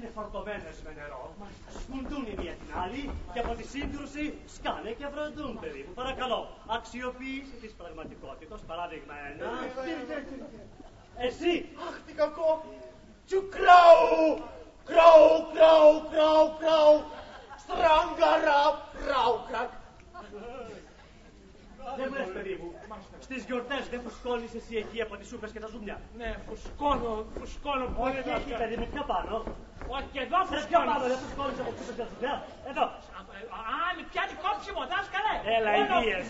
φορτωμένες με νερό, σκουντούν η μία την άλλη και από τη σύγκρουση σκάνε και βροντούν, παιδί μου. Παρακαλώ, αξιοποίηση της πραγματικότητας, παράδειγμα 1. Εσύ! Αχ, τι κακό! Του κράου! Κράου, κράου, κράου, κράου! Στράγγαρα, κράου, κρακ! Δεν μου λες, παιδί μου, στις γιορτές δεν φουσκώνεις εσύ εκεί από τις σούπες και τα ζουμιά? Ναι, φουσκώνω πολύ. Όχι, εκεί, παιδί μου, πιο πάνω. Όχι, και εδώ Πιο φουσκώνω. πάνω, δεν φουσκώνεις από τις σούπες και τα ζουμιά. Εδώ. Με πιάνει κόψιμο, δάσκαλε. Έλα, ιδίες.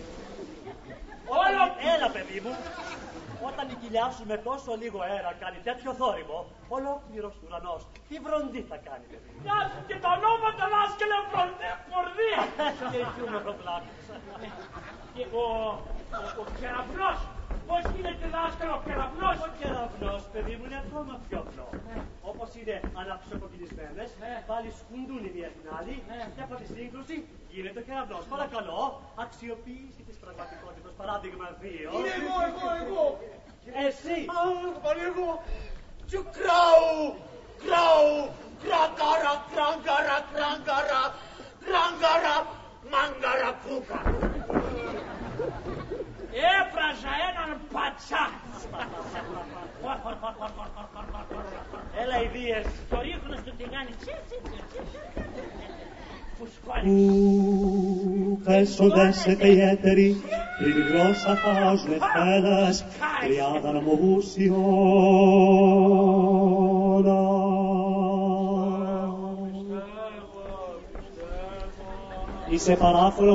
Έλα, παιδί μου. Όταν η κοιλιά σου με τόσο λίγο αέρα κάνει τέτοιο θόρυβο, ολόκληρος ουρανός, τι βροντί θα κάνει, παιδί μου? Και το όνομα του δάσκαλε φορδί. Και χιούμορο βλάκος. Και ο κεραυνός. Πώς γίνεται δάσκαλο ο κεραυνός? Ο κεραυνός, παιδί μου, είναι ακόμα πιο απλό. Όπως είναι αναψοκοκκινισμένες, πάλι σκουντούν η μία την άλλη και από τη σύγκρουση γίνεται ο κεραυνός. Παρακαλώ, αξιοποίηση της πραγματικότητας, παράδειγμα 2. Είναι εγώ! Εσύ! Πάλι εγώ! Του κράου! Κράου! Κράκαρα, κράγκαρα, κράγκαρα! Κράγκαρα, μάγκαρα, κούκα! Έφραζα έναν πατσά. Έλα, ιδίες. Το ρίχνω στο τηγάνι. Χέσοντες και οι έτεροι, πριν τη γλώσσα χάζουν ευχέλες, τριάδα νομούσιώνα. Είσαι παράφορος,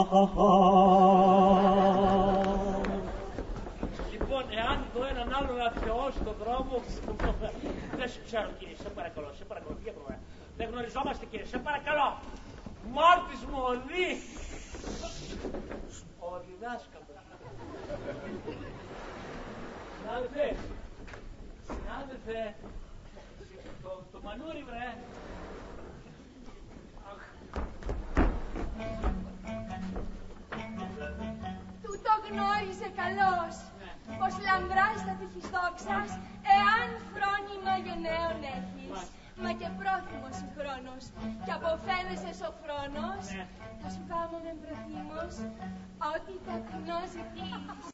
Λοιπόν, εάν δω έναν άλλον αθεό στον δρόμο, δεν σου ξέρω, κύριε, σε παρακαλώ, τι πρόβλημα. Δεν γνωριζόμαστε, κύριε, σε παρακαλώ. Μάρτης μου, ο διδάσκαλος. Συνάδελφε, το μανούρι, βρε. Του το γνώριζε καλώς, πως λαμπράς θα τύχεις δόξας, εάν φρόνημα γενναίων έχεις, μα και πρόθυμος συγχρόνος, κι αποφαίνεσαι σοφρόνος, θα σου κάμω με προθύμος, ό,τι ταπεινό ζητείς.